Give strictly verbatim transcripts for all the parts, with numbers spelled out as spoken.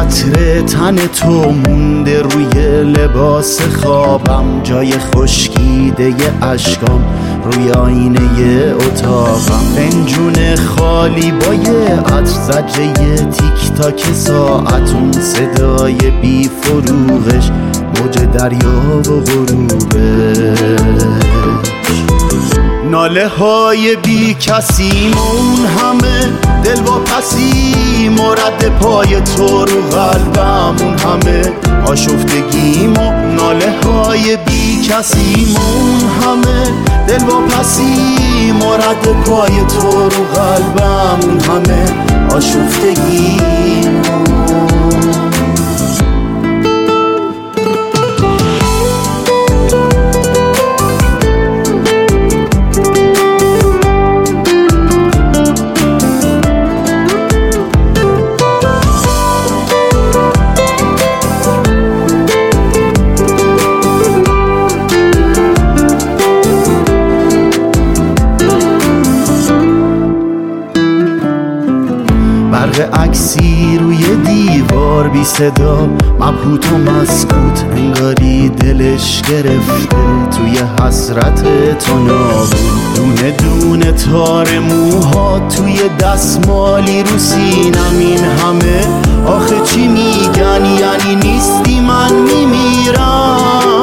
عطر تن تو مونده روی لباس خوابم، جای خشکیده اشکام روی آینه اتاقم، فنجون خالی با یه عطر، زجه تیک تاک ساعت، اون صدای بی فروغش، موج دریا و غروبش، ناله های بی کسی اون همه دل با پسی، مرد پای تو رو قلبم، اون همه آشفتگیم و ناله های بی کسی اون همه دل با پسی، مرد پای تو رو قلبم، اون همه آشفتگیم. برق عکسی روی دیوار بی صدا، مبهوت و مسکوت، انگاری دلش گرفته توی حسرت تو نابود، دونه دونه تار موها توی دستمالی رو سینم، این همه آخه چی میگن؟ یعنی نیستی من میمیرم،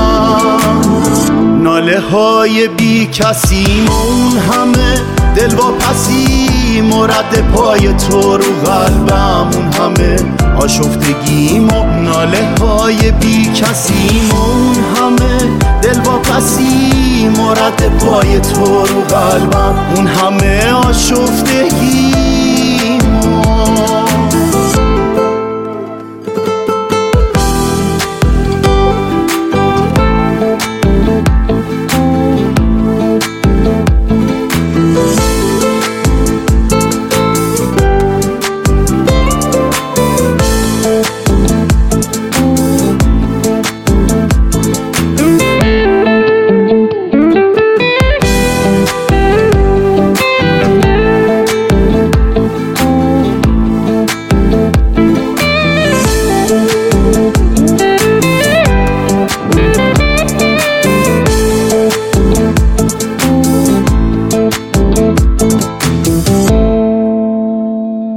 ناله های بی کسی اون همه دل با پسی، مرد پای تو رو قلبم، اون همه آشفتگیم و ناله های بی کسی اون همه دل با پسی، مرد پای تو رو قلبم، اون همه آشفتگی.